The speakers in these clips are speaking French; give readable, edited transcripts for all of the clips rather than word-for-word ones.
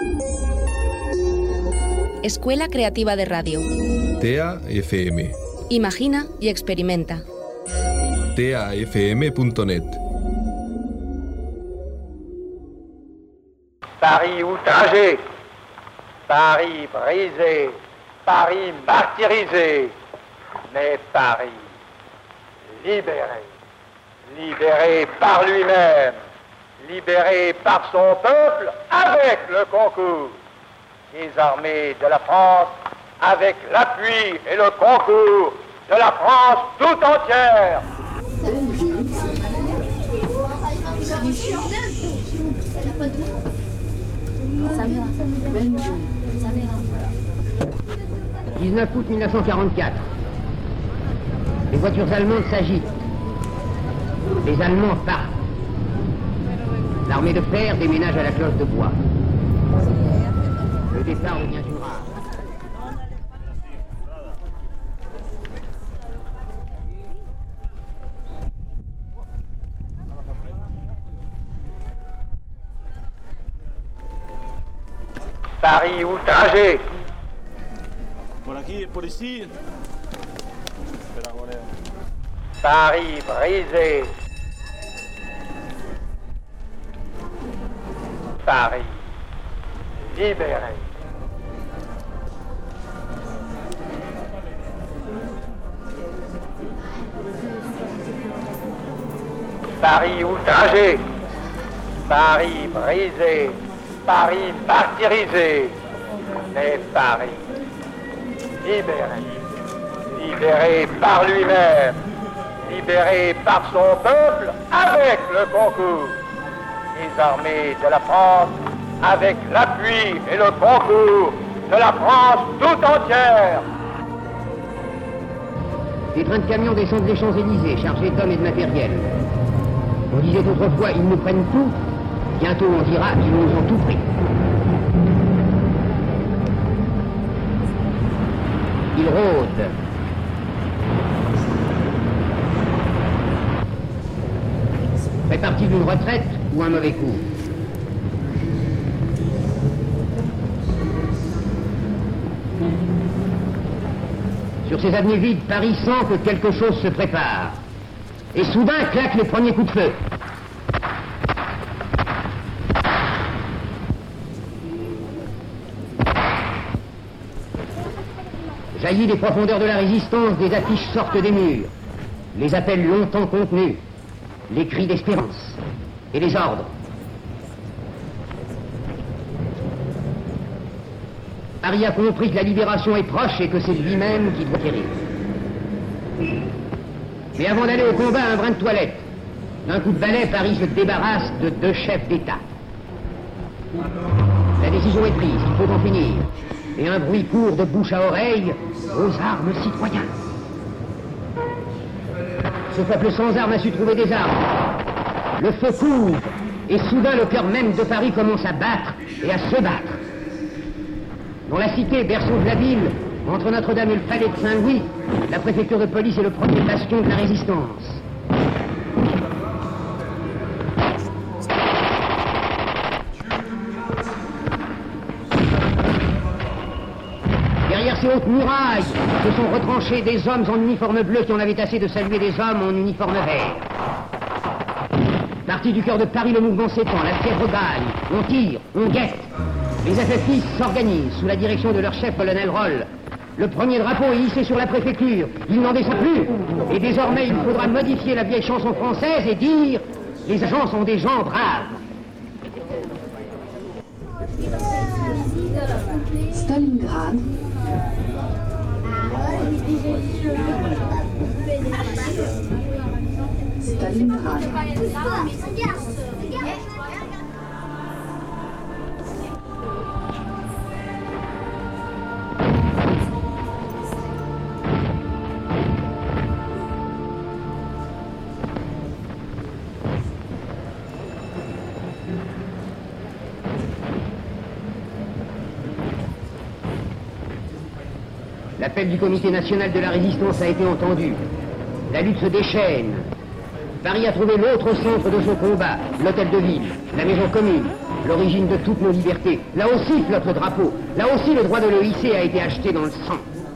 Escuela Creativa de Radio. TEA FM. Imagina y experimenta. teafm.net. Paris outragé, Paris brisé, Paris martyrisé, mais Paris libéré, libéré par lui-même, libéré par son peuple avec le concours des armées de la France, avec l'appui et le concours de la France tout entière. « 19 août 1944. Les voitures allemandes s'agitent. Les Allemands partent. L'armée de fer déménage à la cloche de bois. Le départ devient une rare. Paris outragé. Por ici. Paris brisé. Paris libéré. Paris outragé. Paris brisé. Paris martyrisé. Mais Paris libéré. Libéré par lui-même. Libéré par son peuple avec le concours des armées de la France, avec l'appui et le concours de la France tout entière. Des trains de camions descendent des Champs-Élysées, chargés d'hommes et de matériel. On disait autrefois, ils nous prennent tout. Bientôt on dira, ils nous ont tout pris. Ils rôdent. Fait partie d'une retraite ou un mauvais coup? Sur ces avenues vides, Paris sent que quelque chose se prépare. Et soudain claquent les premiers coups de feu. Jaillit des profondeurs de la résistance, des affiches sortent des murs. Les appels longtemps contenus, les cris d'espérance et les ordres. Paris a compris que la libération est proche et que c'est lui-même qui doit guérir. Mais avant d'aller au combat, un brin de toilette. D'un coup de balai, Paris se débarrasse de 2 chefs d'État. La décision est prise, il faut en finir. Et un bruit court de bouche à oreille aux armes citoyens. Ce peuple sans armes a su trouver des armes. Le feu couvre, et soudain le cœur même de Paris commence à battre et à se battre. Dans la cité, berceau de la ville, entre Notre-Dame et le palais de Saint-Louis, la préfecture de police est le premier bastion de la résistance. Derrière ces hautes murailles, se sont retranchés des hommes en uniforme bleu qui en avaient assez de saluer des hommes en uniforme vert. Parti du cœur de Paris, le mouvement s'étend, la fièvre gagne, on tire, on guette. Les FFI s'organisent sous la direction de leur chef, colonel Roll. Le premier drapeau est hissé sur la préfecture, il n'en descend plus. Et désormais, il faudra modifier la vieille chanson française et dire « Les agents sont des gens braves ». Stalingrad. Stalingrad. L'appel du Comité national de la résistance a été entendu. La lutte se déchaîne. Paris a trouvé l'autre centre de son combat, l'hôtel de ville, la maison commune, l'origine de toutes nos libertés. Là aussi flotte le drapeau, là aussi le droit de le hisser a été acheté dans le sang.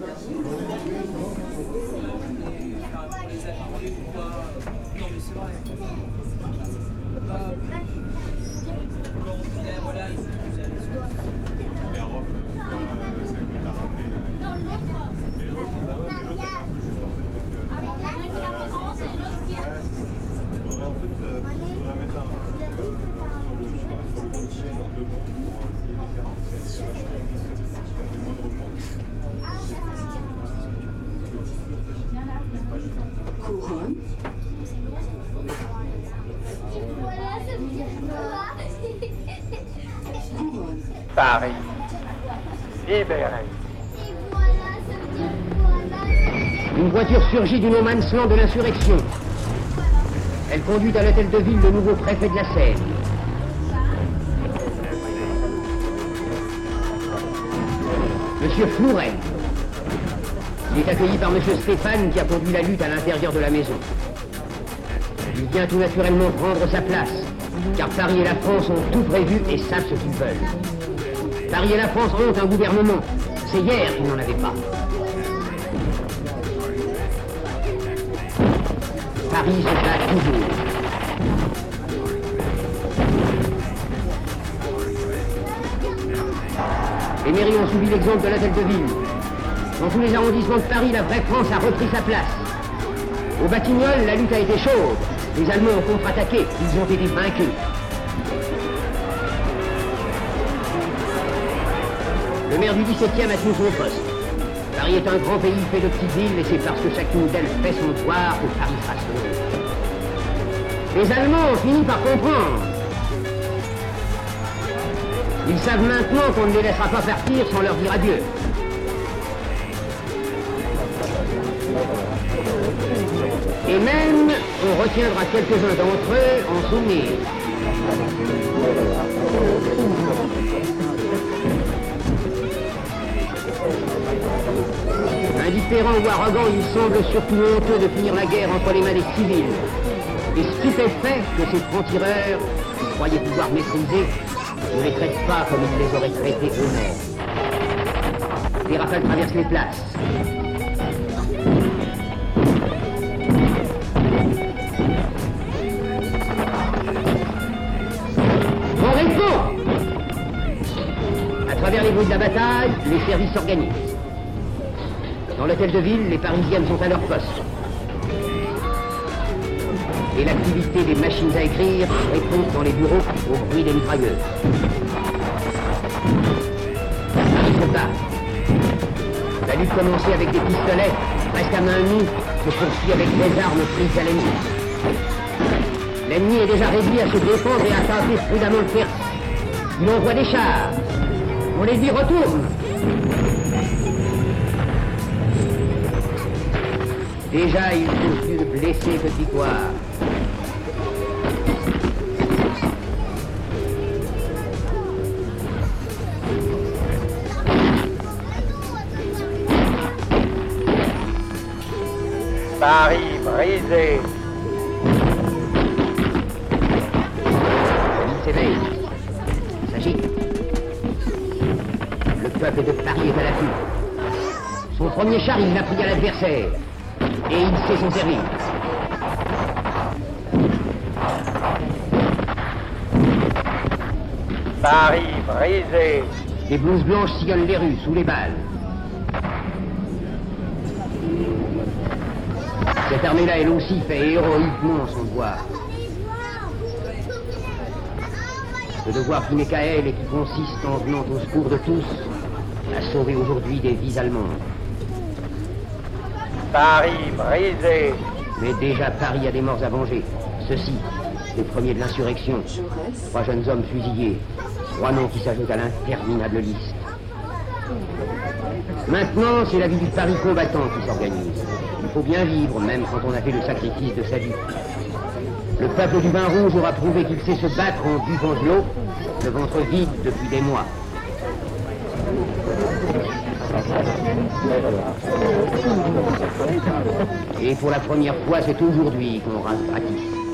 Couronne. Couronne. Paris, libéré. Une voiture surgit du no man's land de l'insurrection. Elle conduit à l'hôtel de ville le nouveau préfet de la Seine. Monsieur Flouret. Il est accueilli par Monsieur Stéphane qui a conduit la lutte à l'intérieur de la maison. Il vient tout naturellement prendre sa place, car Paris et la France ont tout prévu et savent ce qu'ils veulent. Paris et la France ont un gouvernement. C'est hier qu'ils n'en avaient pas. Paris se bat toujours. Les mairies ont suivi l'exemple de l'hôtel de ville. Dans tous les arrondissements de Paris, la vraie France a repris sa place. Au Batignolles, la lutte a été chaude. Les Allemands ont contre-attaqué. Ils ont été vaincus. Le maire du 17e a tenu son poste. Paris est un grand pays fait de petites villes et c'est parce que chacune d'elles fait son devoir que Paris sera sauvé. Les Allemands ont fini par comprendre. Ils savent maintenant qu'on ne les laissera pas partir sans leur dire adieu. Et même, on retiendra quelques-uns d'entre eux en souvenir. Indifférent ou arrogant, il semble surtout honteux de finir la guerre entre les mains des civils. Et stupéfait que ces francs-tireurs, qui croyaient pouvoir maîtriser, ne les traitent pas comme ils les auraient traités eux-mêmes. Les rafales traversent les places. On répond! À travers les bruits de la bataille, les services s'organisent. Dans l'hôtel de ville, les Parisiennes sont à leur poste. Et l'activité des machines à écrire répond dans les bureaux au bruit des mitrailleuses. Paris se bat. La lutte commencée avec des pistolets, presque à main nue, se poursuit avec des armes prises à l'ennemi. L'ennemi est déjà réduit à se défendre et à tenter prudemment le faire. Il envoie des chars. On les dit retourne. Déjà, il faut plus blesser que victoire. Paris brisé. La ville s'éveille. Il s'agit. Le peuple de Paris est à l'affût. Son premier char, il l'a pris à l'adversaire. Et il sait s'en servir. Paris brisé. Les blouses blanches sillonnent les rues, sous les balles. Cette armée-là, elle aussi, fait héroïquement son devoir. Le devoir qui n'est qu'à elle et qui consiste en venant au secours de tous à sauver aujourd'hui des vies allemandes. Paris brisé. Mais déjà Paris a des morts à venger. Ceux-ci, les premiers de l'insurrection. 3 jeunes hommes fusillés. 3 noms qui s'ajoutent à l'interminable liste. Maintenant, c'est la vie du Paris combattant qui s'organise. Il faut bien vivre, même quand on a fait le sacrifice de sa vie. Le peuple du vin rouge aura prouvé qu'il sait se battre en buvant de l'eau, le ventre vide depuis des mois. Et pour la première fois, c'est aujourd'hui qu'on rate gratis.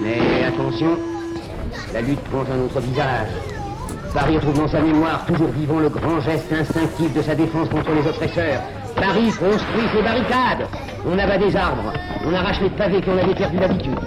Mais attention, la lutte prend un autre visage. Paris retrouve dans sa mémoire toujours vivant le grand geste instinctif de sa défense contre les oppresseurs. Paris construit ses barricades. On abat des arbres, on arrache les pavés qu'on avait perdu d'habitude.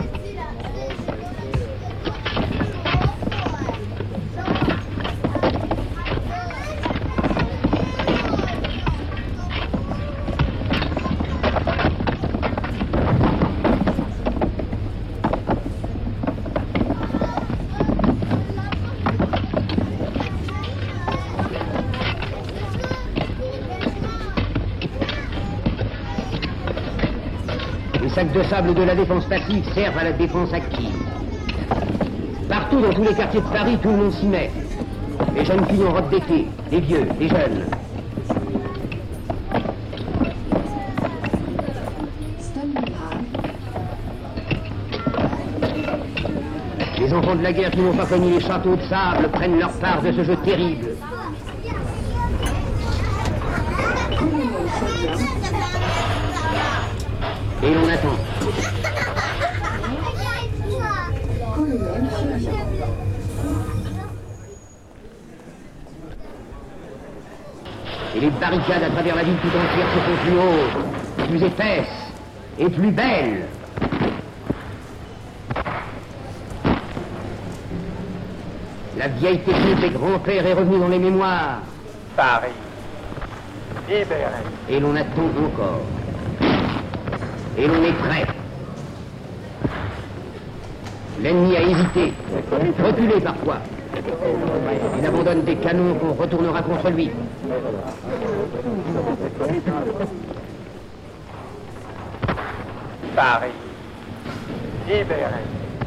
Les sacs de sable de la défense passive servent à la défense active. Partout dans tous les quartiers de Paris, tout le monde s'y met. Les jeunes filles en robe d'été, les vieux, les jeunes. Stalingrad, Les enfants de la guerre qui n'ont pas connu les châteaux de sable prennent leur part de ce jeu terrible. colonel Chagrin, Et l'on attend. colonel Chagrin, Et les barricades à travers la ville tout entière se font plus hautes, plus épaisses et plus belles. La vieille technique des grands-pères est revenue dans les mémoires. Paris, libéré. Et l'on attend encore. Et l'on est prêt. L'ennemi a hésité, reculé parfois. Il abandonne des canons qu'on retournera contre lui. Paris, libéré.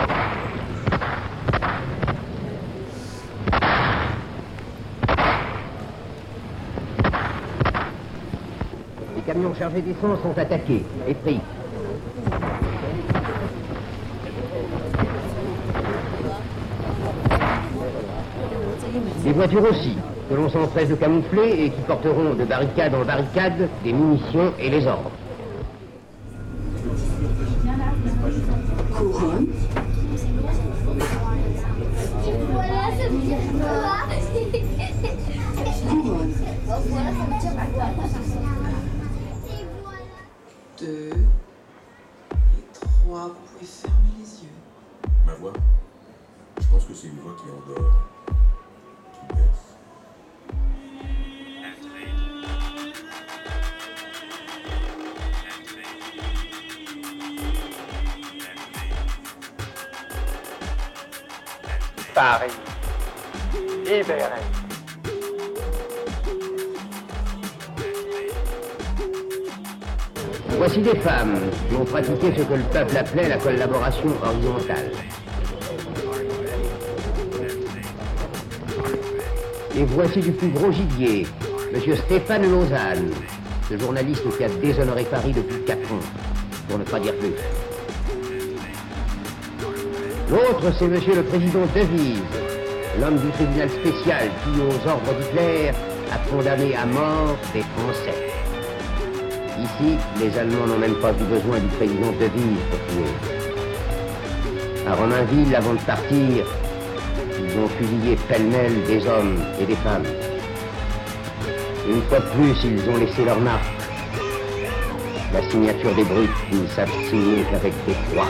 Les camions chargés d'essence sont attaqués et pris. Les voitures aussi, que l'on s'empresse de camoufler et qui porteront de barricade en barricade des munitions et les ordres. couronne, Voilà, ça veut dire quoi? couronne, Voilà, ça veut dire quoi? 2 et 3, vous pouvez fermer les yeux. Ma voix, je pense que c'est une voix qui endort, qui baisse. Paris, libéré. Voici des femmes qui ont pratiqué ce que le peuple appelait la collaboration horizontale. Et voici du plus gros gibier, M. Stéphane Lausanne, ce journaliste qui a déshonoré Paris depuis 4 ans, pour ne pas dire plus. L'autre, c'est M. le président Devise, l'homme du tribunal spécial qui, aux ordres d'Hitler, a condamné à mort des Français. Ici, les Allemands n'ont même pas eu besoin du président Devise pour tuer. À Romainville, avant de partir, ils ont fusillé pêle-mêle des hommes et des femmes. Une fois de plus, ils ont laissé leur marque. La signature des brutes qui ne savent signer qu'avec des croix.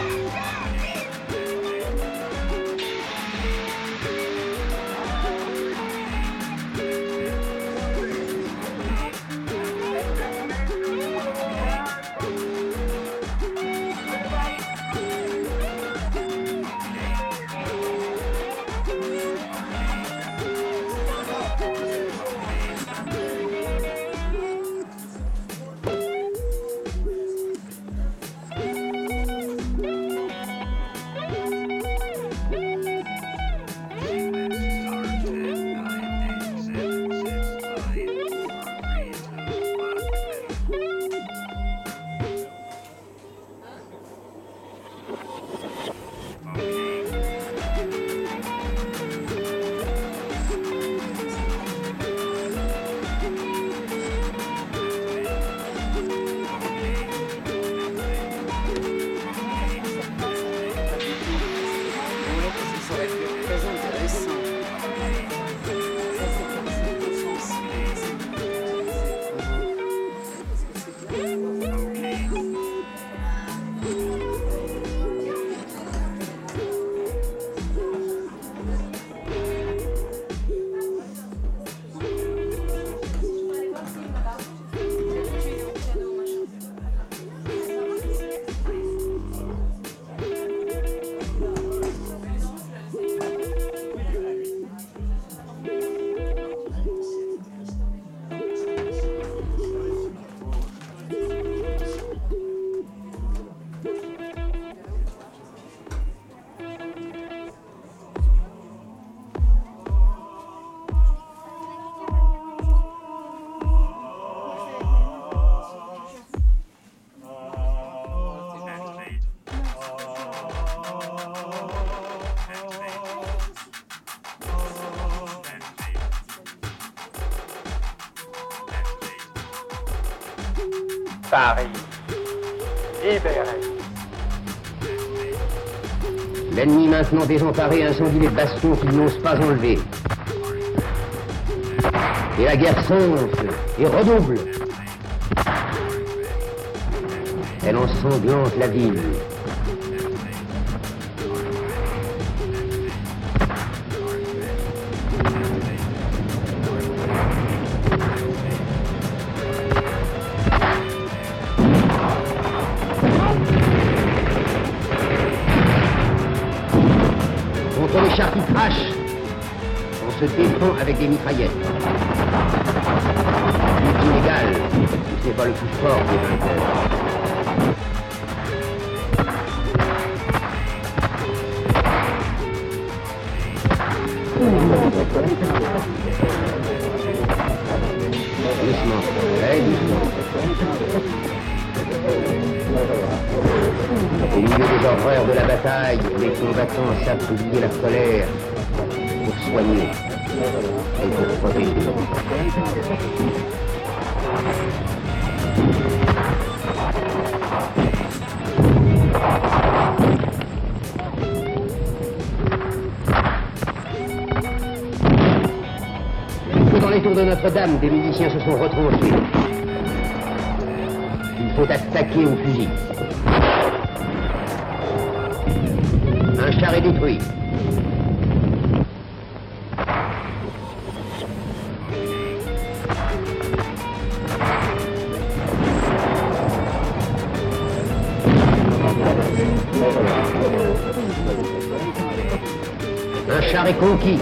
Paris, libéré. L'ennemi maintenant désemparé incendie les bastions qu'ils n'osent pas enlever. Et la guerre s'enfle et redouble. Elle ensanglante la ville. Contre les chars qui crachent, on se défend avec des mitraillettes. Lutte illégale, ce n'est pas le plus fort des vainqueurs. Doucement, très doucement. Au milieu des horreurs de la bataille, les combattants savent oublier la colère pour soigner et pour protéger. Dans les tours de Notre-Dame, des musiciens se sont retranchés. Il faut attaquer au fusil. Un char est détruit. Un char est conquis.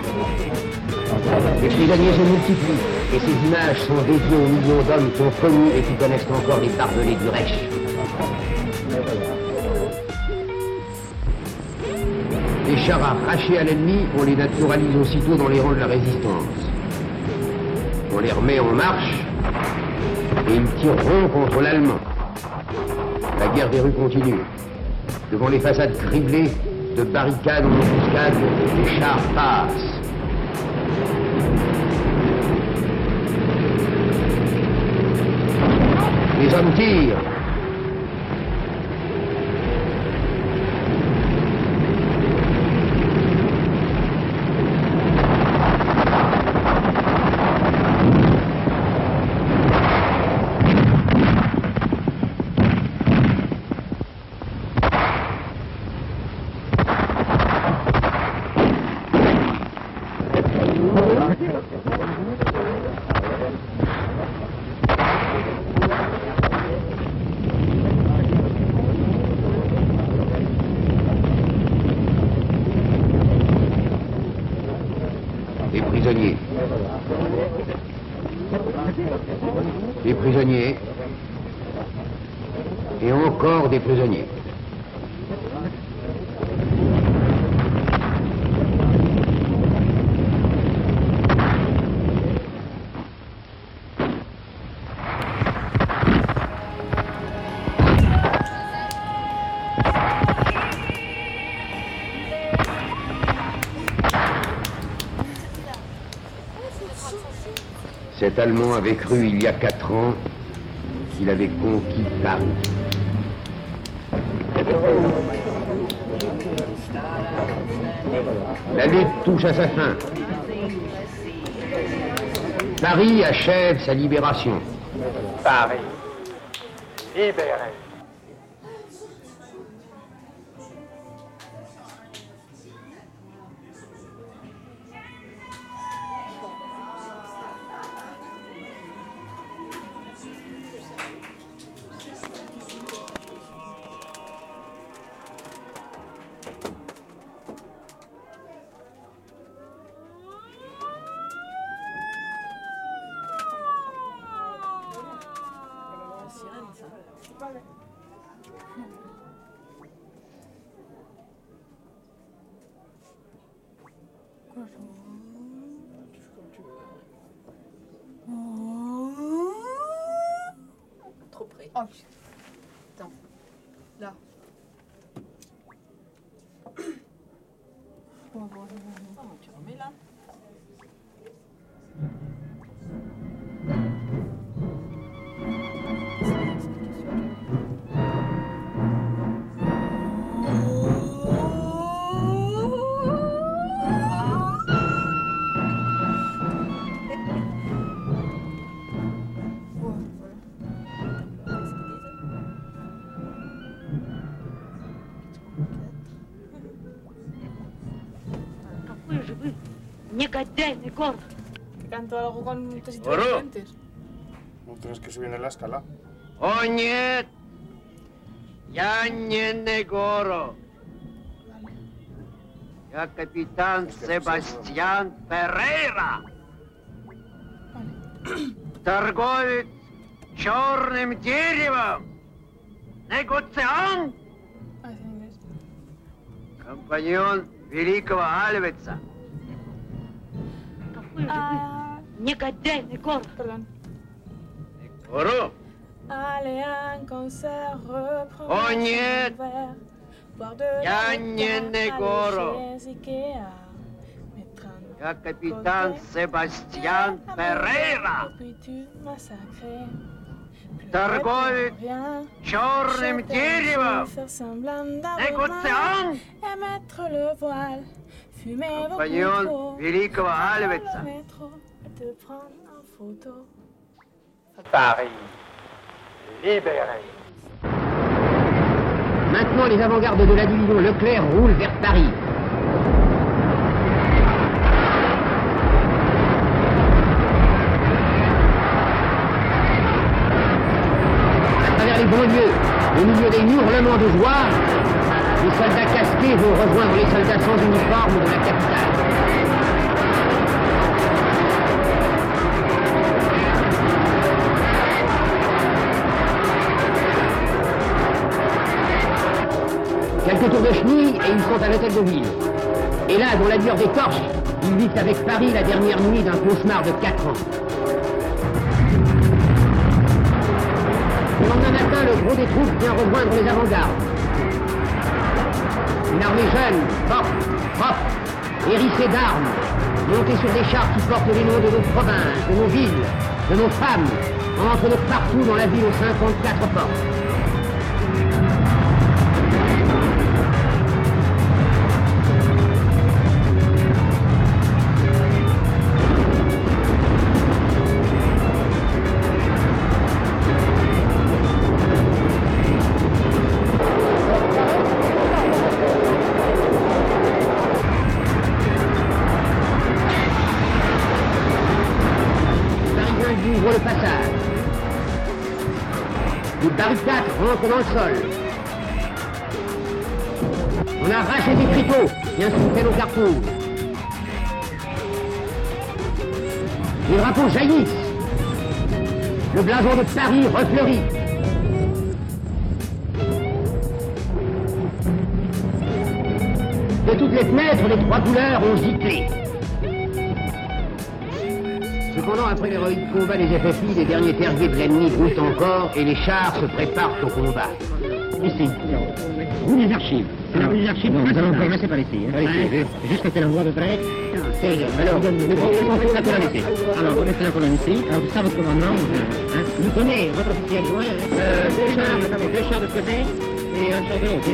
Les prisonniers se multiplient, et ces images sont dédiées aux millions d'hommes qui ont connu et qui connaissent encore les barbelés du Reich. Les chars arrachés à l'ennemi, on les naturalise aussitôt dans les rangs de la résistance. On les remet en marche, et ils tireront contre l'Allemand. La guerre des rues continue. Devant les façades criblées, de barricades en embuscade, les chars passent. Les hommes tirent. Des prisonniers. Des prisonniers. Et encore des prisonniers. Cet Allemand avait cru il y a 4 ans qu'il avait conquis Paris. La lutte touche à sa fin. Paris achève sa libération. Paris, libéré. Trop près. Oh putain. Attends. Là. Tu remets là. Que canto algo con tesitos diferentes. No tienes que subir en la escala. О нет! Я не Негоро. Я капитан Себастьян Перейра. Торговец черным деревом. Негоциант. Компаньон великого Альвеца. Негодяй, Негоро. Perdón. Негоро? Allez, un concert, reprendre О нет! Я не Негоро. Я капитан Себастьян Перейра. Торговец черным деревом. Негоциант. Компаньон великого Альвеца. Paris, libéré. Maintenant, les avant-gardes de la division Leclerc roulent vers Paris. À travers les banlieues, au milieu des hurlements de joie, les soldats casqués vont rejoindre les soldats sans uniforme de la capitale. Quelques tours de chenille et ils sont à l'hôtel de ville. Et là, dans la lueur des torches, ils vivent avec Paris la dernière nuit d'un cauchemar de 4 ans. Le lendemain matin, le gros des troupes vient rejoindre les avant-gardes. Une armée jeune, forte, propre, hérissée d'armes, montée sur des chars qui portent les noms de nos provinces, de nos villes, de nos femmes, entre de partout dans la ville aux 54 portes. Le passage. Les barricades rentrent dans le sol. On arrache les écriteaux qui insultaient nos cartouches. Les drapeaux jaillissent. Le blason de Paris refleurit. De toutes les fenêtres, les 3 couleurs ont giclé. Cependant, après l'héroïque combat des FFI, les derniers terriers de l'ennemi brouillent encore et les chars se préparent au combat. Ici. Où les archives? Alors, les archives, nous allons commencer par ici. Par ici, juste à quel endroit de près? Alors, on fait la colonne ici. Alors, on fait la colonne ici. Alors, ça, votre commandement, vous connaissez votre officier adjoint, deux chars de côté et un char de l'autre.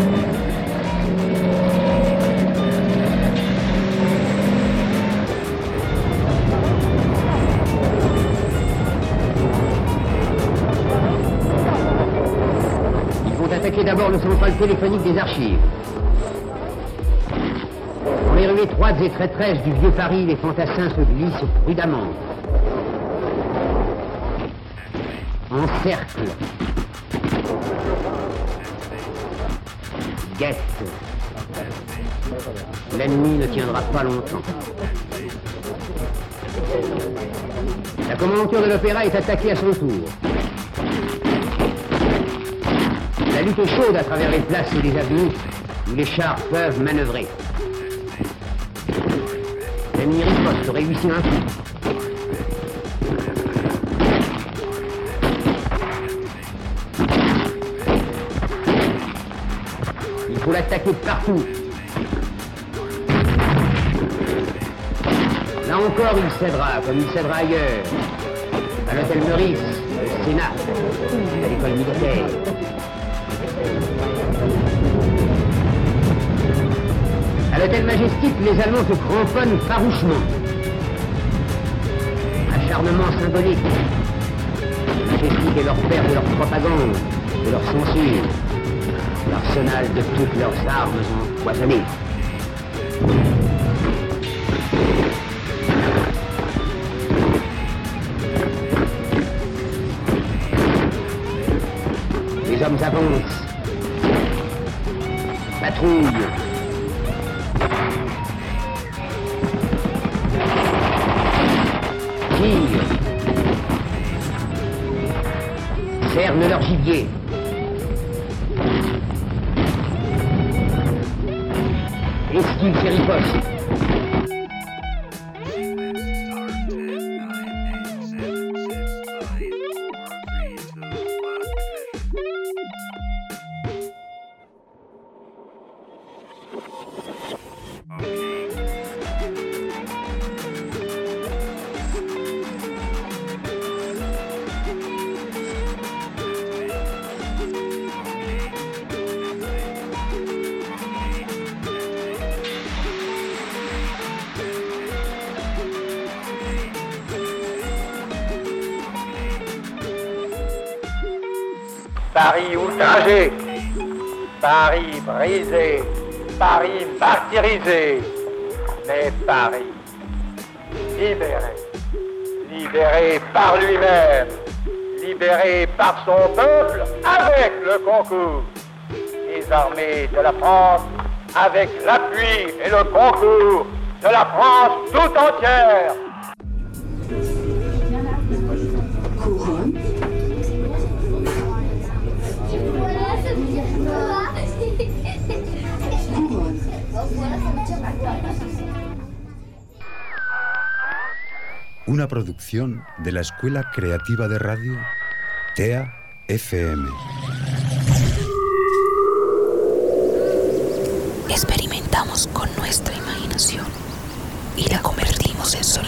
Attaquer d'abord le central téléphonique des archives. Dans les rues étroites et traîtresses du vieux Paris, les fantassins se glissent prudemment. En cercle. Guettent. L'ennemi ne tiendra pas longtemps. La commandanture de l'opéra est attaquée à son tour. La lutte est chaude à travers les places et les avenues où les chars peuvent manœuvrer. L'ennemi riposte, réussit un coup. Il faut l'attaquer de partout. Là encore, il cédera, comme il cédera ailleurs. À l'hôtel Meurice, au Sénat, à l'école militaire. À l'hôtel Majestic, les Allemands se cramponnent farouchement. Acharnement symbolique. Majestic est leur père de leur propagande, de leur censure. L'arsenal de toutes leurs armes empoisonnées. avance. Patrouille. Tire. Cerne leur gibier. Esquive ses ripostes. Paris outragé, Paris brisé, Paris martyrisé, mais Paris libéré, libéré par lui-même, libéré par son peuple avec le concours, les armées de la France avec l'appui et le concours de la France tout entière. Couronne. Voilà, ça veut dire quoi? Couronne. Voilà, ça veut dire quoi? Una producción de la Escuela Creativa de Radio TEA FM. Experimentamos con nuestra imaginación y la convertimos en sonido.